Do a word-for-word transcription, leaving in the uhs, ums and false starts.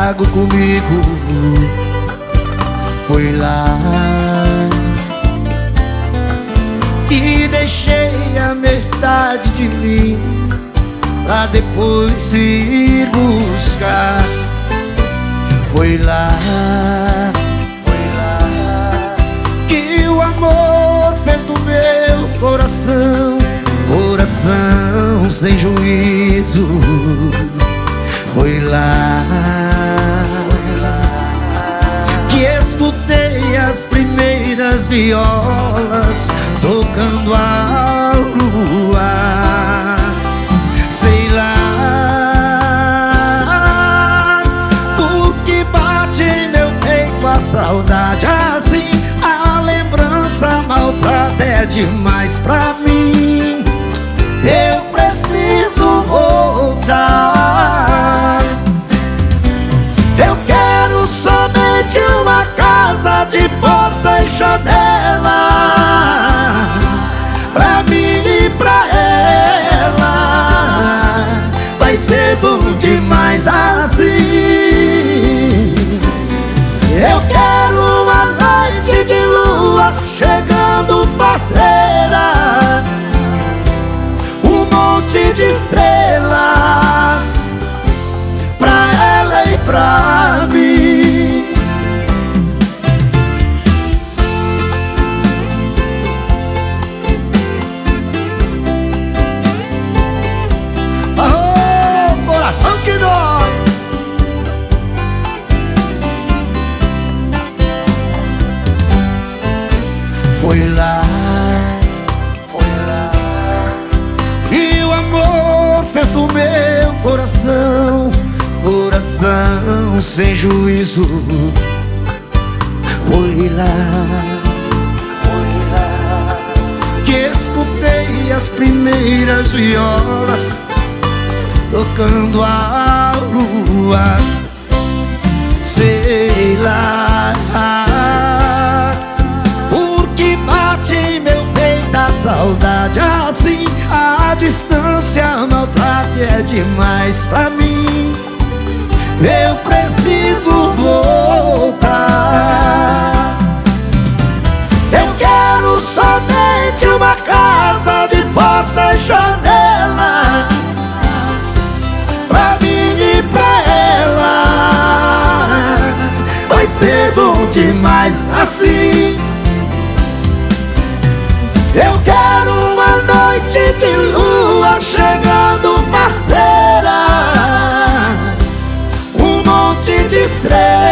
trago comigo. Foi lá e deixei a metade de mim pra depois ir buscar. Foi lá, foi lá que o amor fez do meu coração coração sem juízo. Foi lá, foi lá que escutei as primeiras violas tocando ao luar. Sei lá porque bate em meu peito a saudade assim. A lembrança maltrata é demais pra mim. Eu preciso voltar. Eu quero somente uma casa de porta e janela pra mim e pra ela. Vai ser bom demais assim. Eu quero uma noite de lua chegando faceira, um monte de estrelas pra ela e pra mim. Oh, coração que dói. Foi lá, foi lá e o amor fez do meu coração coração sem juízo. Foi lá, foi lá que escutei as primeiras violas tocando a lua. Sei lá porque bate em meu peito a saudade assim. A distância maltrata é demais pra mim. Eu preciso voltar. Eu quero somente uma casa de porta e janela pra mim e pra ela. Vai ser bom demais assim. Eu quero uma noite de lua chegando faceira, um monte de estrelas